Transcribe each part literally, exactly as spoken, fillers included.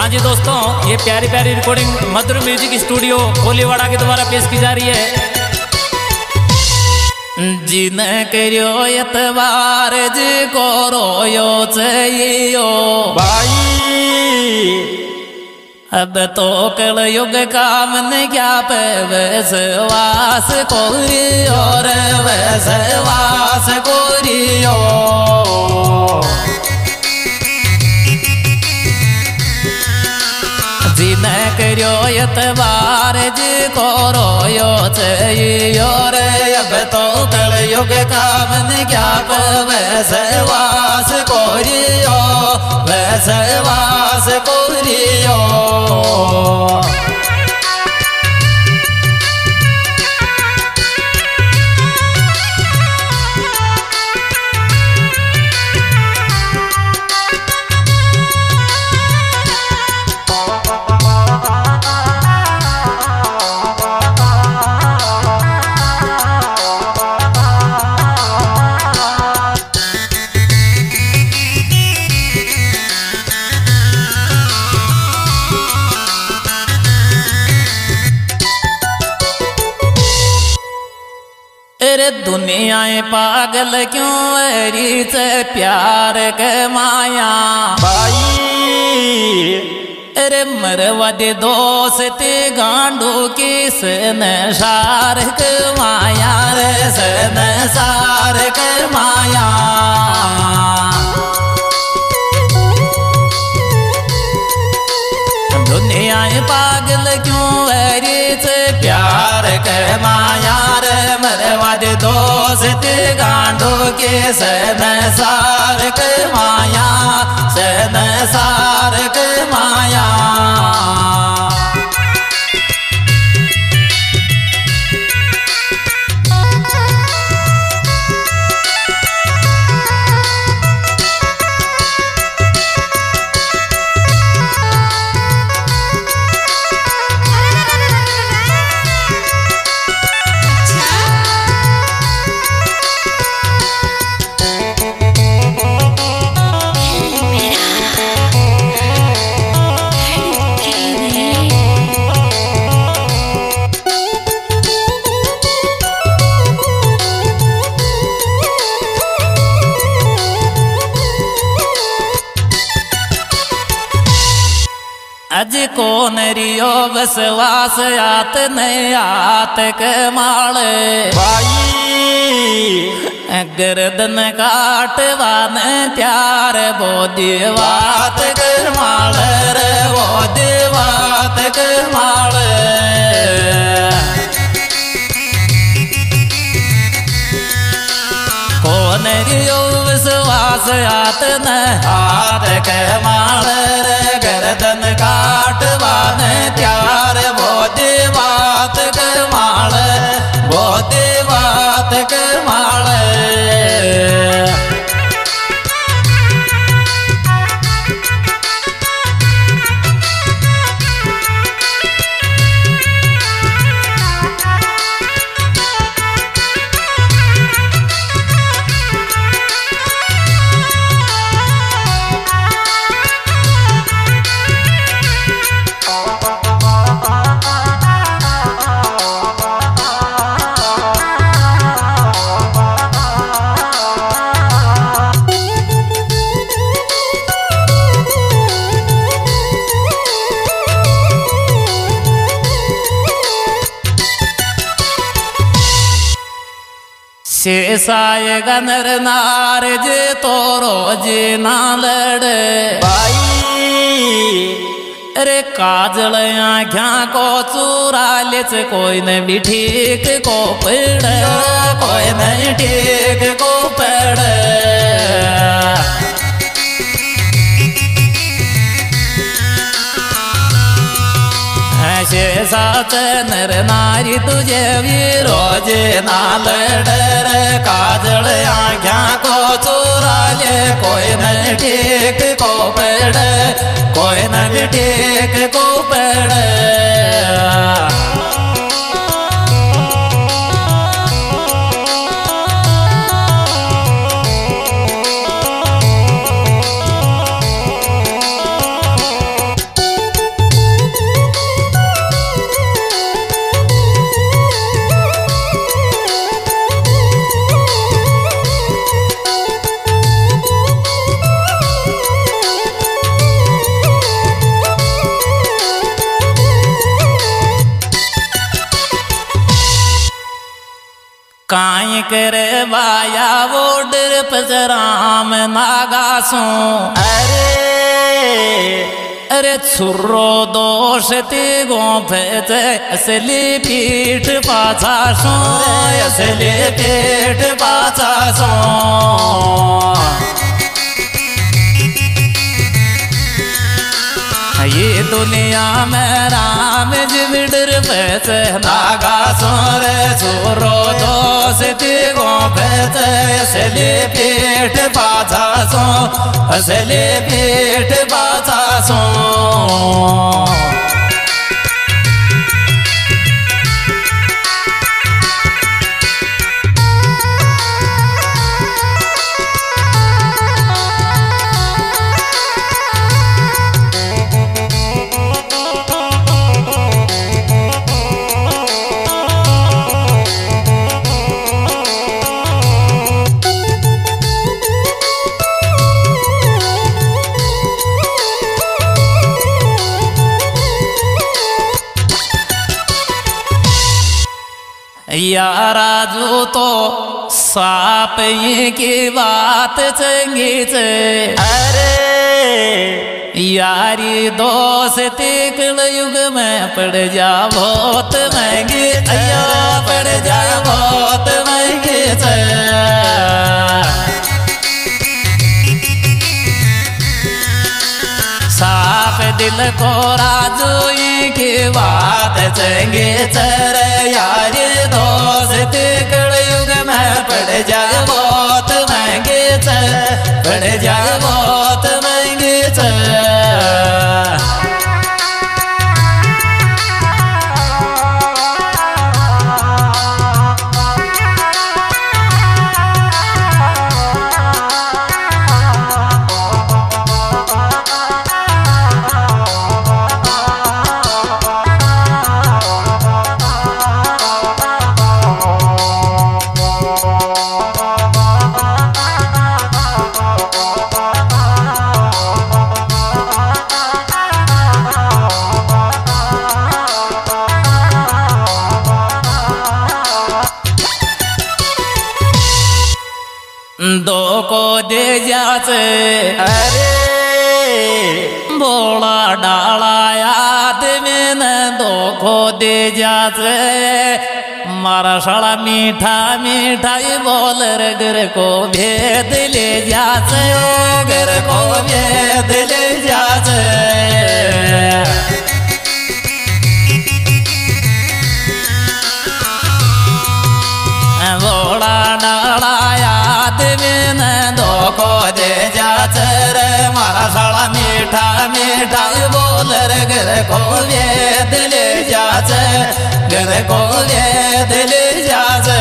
हाँ जी दोस्तों, ये प्यारी प्यारी recording Madhur music studio Koliwada के द्वारा पेश की जा रही है। जिने करियो एतबार जी को रोयो चाहियो भाई, अब तो कल युग का मन क्या पे वैसवास कोरियो रे वैसवास कोरियो। जिने करियो एतबार जी को रोयो चाहियो रे, अब तो कल युग का मन क्या पे वैसवास कोरियो वैसवास कोरियो। अरे दुनिया पागल क्यों एरी से प्यार के माया भाई, अरे मरवा दे दोस्त गांडू किस नशार के माया रे से नशार के माया। दुनिया पागल क्यों एरी से प्यार के माया रे, मरवा दे दोस्त गांडो के सन सार के माया सन सार के माया। अज कौन रियो बसवास आत नहीं आत के माले भाई, गर्दन काटवान प्यार बोधी बात कर माले रे बोधी बात कर माले। कौन रियो विश्वास आत न हाथ के माले रे, गर्दन काटवान प्यार बोधी बात कर माले बोधी बात कर माले। शेषाय गनर नार जे तोरो जे ना लड़े भाई, अरे काजल आँख्या को चूरा लेच कोई न भी ठीक को पेड़ कोई नहीं ठीक को पेड़। साच नर नारी तुझे विरोज ना लड़े, काजल आँख्या को चुरा ले कोई न ठीक को पेड़ कोई न ठीक को पेड़। काई करे वाया वो डर पजराम नागासो अरे अरे छुर्रो दोष ती गोफेत असली पीठ पाछा सो असली पीठ पाछा सो ये दुनिया में राम जिविडर पैस नागा सोर छोरो दोष ती गोफेत असली पीठ पाछा सो असली पीठ पाछा सो यारा जो तो साप ये की बात चंगी से अरे यारी दोस्ती कल युग में पड़ जा बहुत महंगी अया पड़ जा बहुत महंगी से साफ दिल को राजू की बात चंगे चर यारी दोस्त कल युग में पड़ जा बहुत महंगे चर पड़ जा बहुत महंगे चर दो को दे जाते अरे बोला डाला याद में न दो को दे जाते मारा साला मीठा मीठा ही बोल घर को भेद ले जाते ओ घर को भेद ले जाते बोला डाला याद में न दो को दे जाते रे मारा साला मीठा मीठा बोल घर को वेद ले जाते घर को वेद ले जाते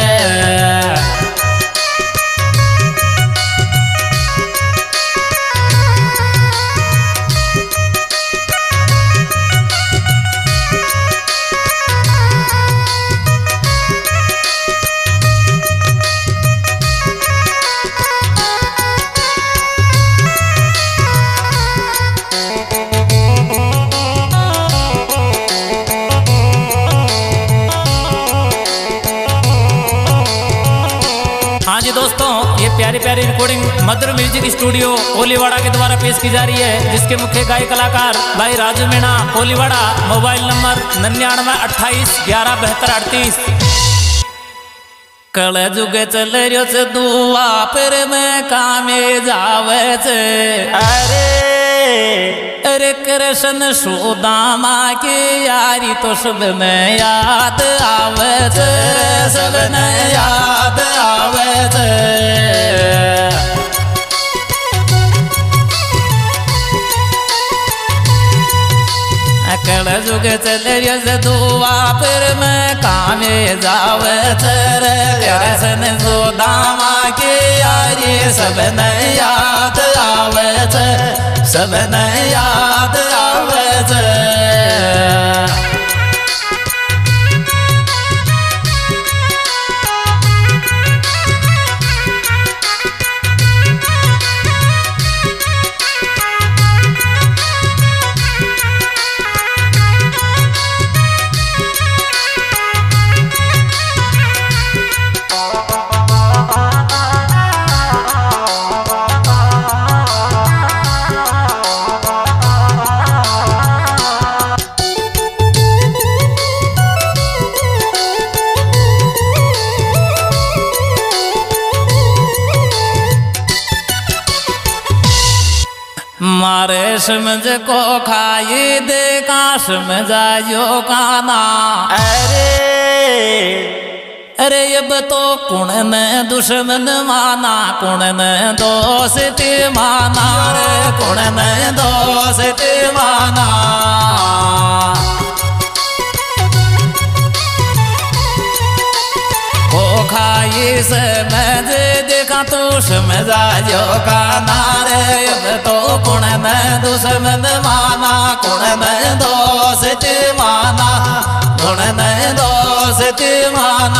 हाँ जी दोस्तों, ये प्यारी प्यारी recording Madhur music studio Koliwada के द्वारा पेश की जा रही है, जिसके मुख्य गायक कलाकार भाई राजू मीणा कोलीवाड़ा। मोबाइल नंबर निन्यानवे अट्ठाईस ग्यारह बहत्तर अड़तीस। कल जुग चल रियो से दुआ पर मैं कामे जावे से अरे अरे कृष्ण सुदामा की यारी तो सब में याद आवे से सब में याद आवे से कल जुग चल रियो से दुआ पर मैं कामे जावे तेरे कृष्ण सुदामा की यारी सब ने याद आवे थे सब ने याद आवे थे। समझ को खाई दे का समझायो काना। अरे अरे अब तो कुण ने दुश्मन माना, कुण ने दोस्त माना रे, कुण ने दोस्त माना। को खाई समझ देखा तो समझायो का नारे। अब तो कुण ने दुश्मन माना, कुण ने दोस्त माना, कुण ने दोस्त माना।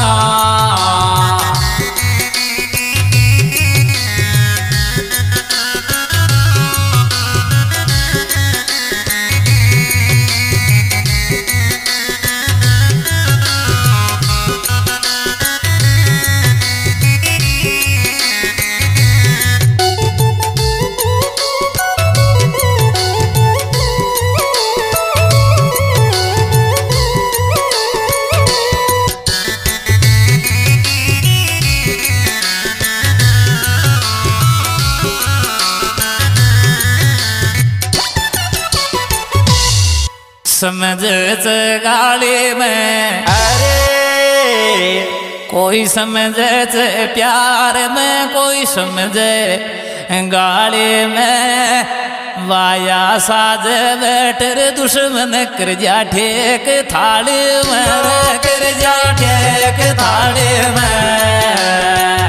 समझ गाड़ी में अरे कोई समझे प्यार में, कोई समझे गाड़ी में। वाया साज बैठर दुश्मन कर जा ठेक थाली में, कर जा ठेक थाली में।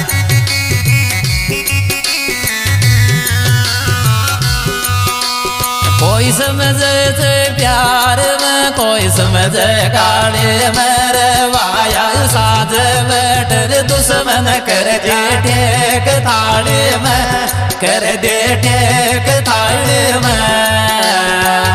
कोई समझे प्यार में, कोई समझे गाड़ी में रे। वाया साज बैठर दुश्मन कर दे ठेक थाली में, कर दे ठेक थाली में।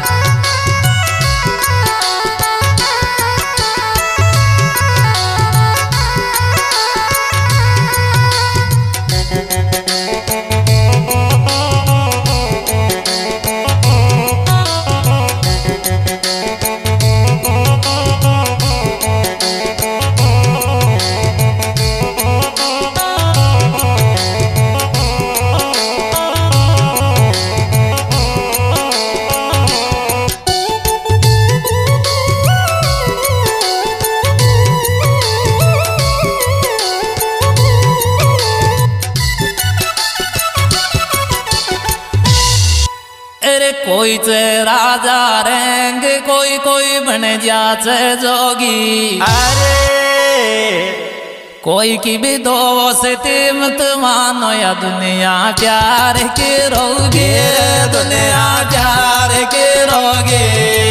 कोई चे राजा रेंग, कोई कोई बन जाचे जोगी। अरे कोई की भी दोस्त मत मानो या दुनिया प्यार के रोगे, दुनिया प्यार के रोगे।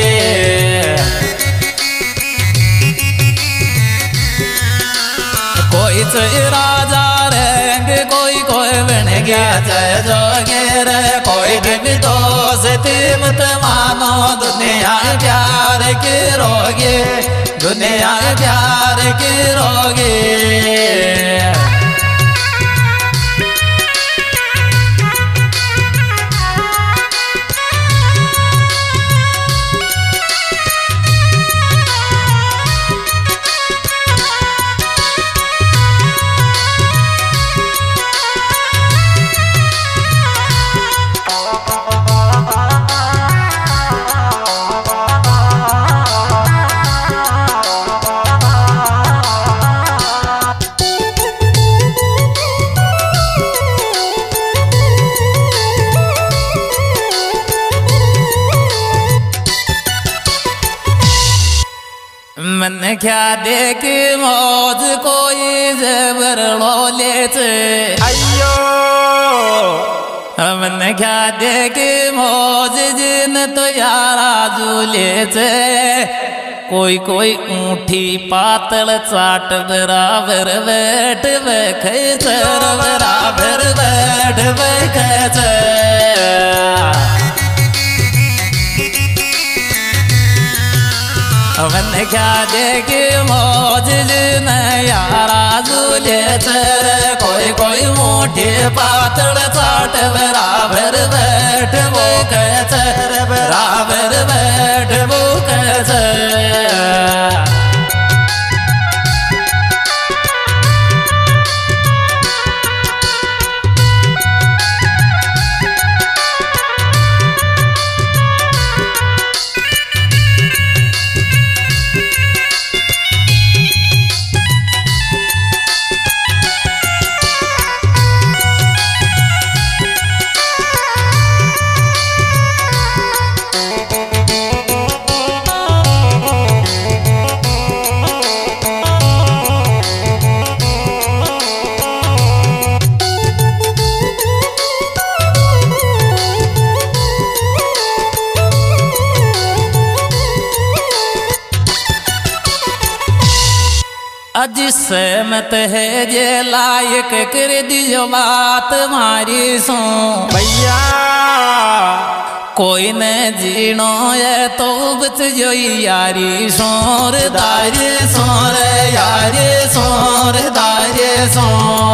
कोई चे राजा रेंग, कोई कोई बन गया चे जोगे रे। कोई भी दोस्त मत मानो, दुनिया प्यार के रोगे, दुनिया प्यार के रोगे। मन क्या देख मौज कोई जबर लो चे। अयो मन क्या देख मौज जिन तो यारा झूले चे। कोई कोई ऊँठी पातल चाट बराबर बैठ बैठे चर, बराबर बैठ बैठे चर। मन क्या देख मौज जिन यारा झूले चर। कोई कोई ऊँठी पातल चाट बराबर बैठ बैठे चर, बराबर बैठ बैठे चर। सहमत है जे लायक कर दियो बात मारी सो भैया कोई न जीणो है तो बच जो यारी सोर दारे सोर यारे सोर दारे सो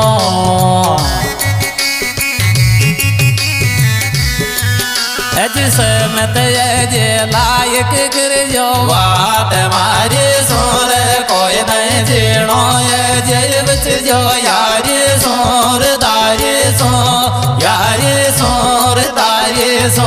अज सहमत है जे लायक कर जो बात मारे सोर कोई न जीणो है जे बच जो यारे सोर दारे सो यारे सोर दारे सो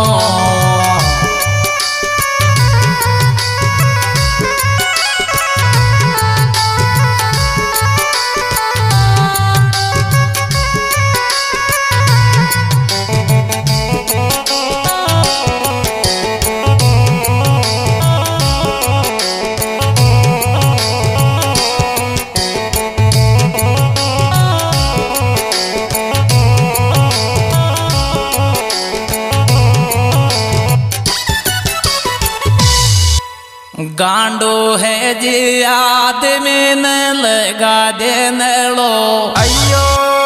गांडो है जी आदमी न लगा देने लो अयो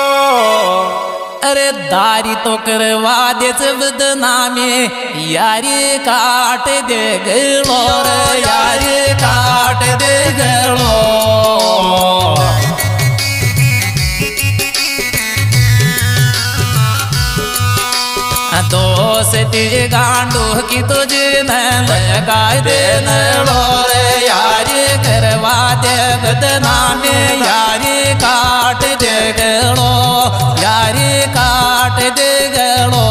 अरे दारी तो करवा दे बदनामी यारी काट दे गलो रे यारी काट दे गलो दोस्ती गांडू की तुझे न लगा देने लो रे यारी करवा दे बदनामी यारी काट दे गलो यारी काट दे गलो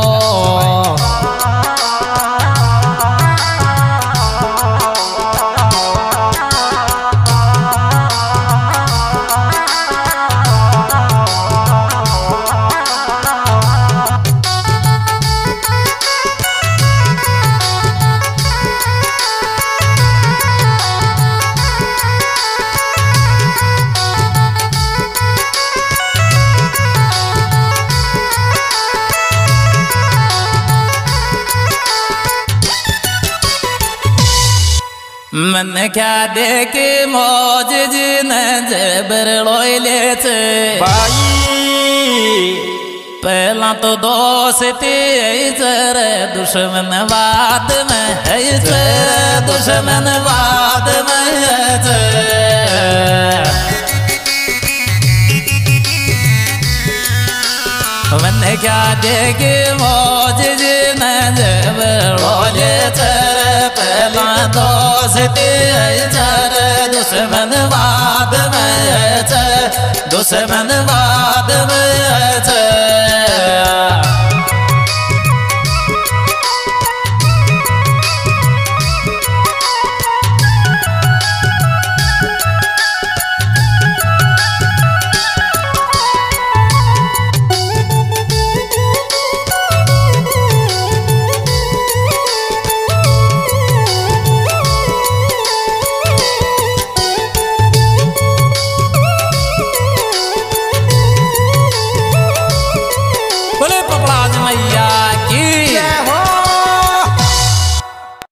मन क्या देखे मौज जिन जबर लोले थे भाई पहला तो दोस्ती जर दुश्मन बाद में है जर दुश्मन बाद में है मन क्या देखे मौज जिन जबर लोले थे पहला दोस्ती जर दुश्मन बाद में दुश्मन बाद